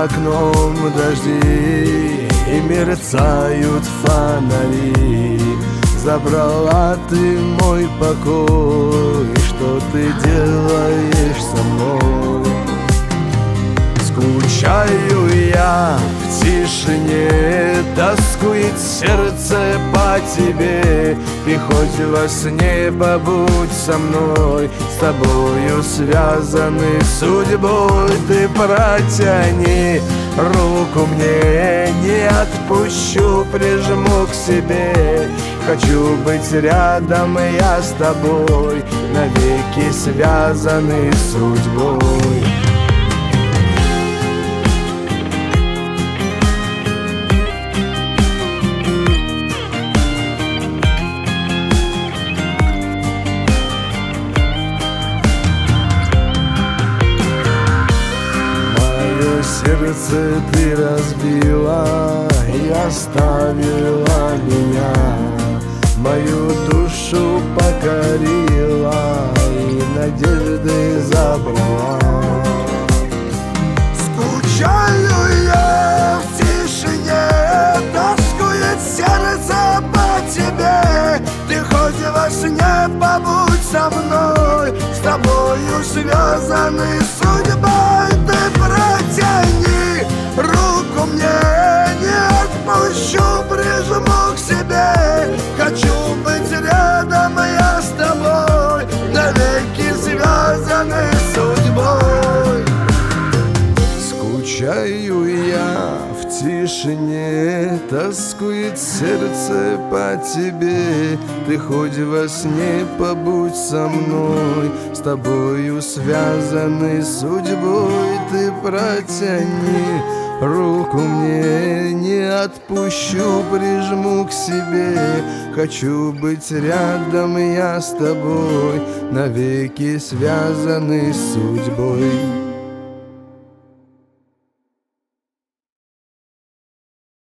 За окном дожди и мерцают фонари. Забрала ты мой покой, что ты делаешь со мной? Скучаю я в тишине, тоскует сердце по тебе. Ты хоть во сне побудь со мной, с тобою связаны судьбой. Ты протяни руку мне, не отпущу, прижму к себе. Хочу быть рядом я с тобой, навеки связаны судьбой. Сердце ты разбила и оставила меня, мою душу покорила и надежды забрала. Скучаю я в тишине, тоскует сердце по тебе. Ты хоть во сне побудь со мной, с тобою связаны судьбой. Ты протяни руку мне, не отпущу, прижму к себе. Хочу быть рядом я с тобой, навеки связаны судьбой. Скучаю я в тишине, тоскует сердце по тебе. Ты хоть во сне побудь со мной, с тобою связаны судьбой. Ты протяни руку мне, не отпущу, прижму к себе. Хочу быть рядом я с тобой, навеки связаны судьбой.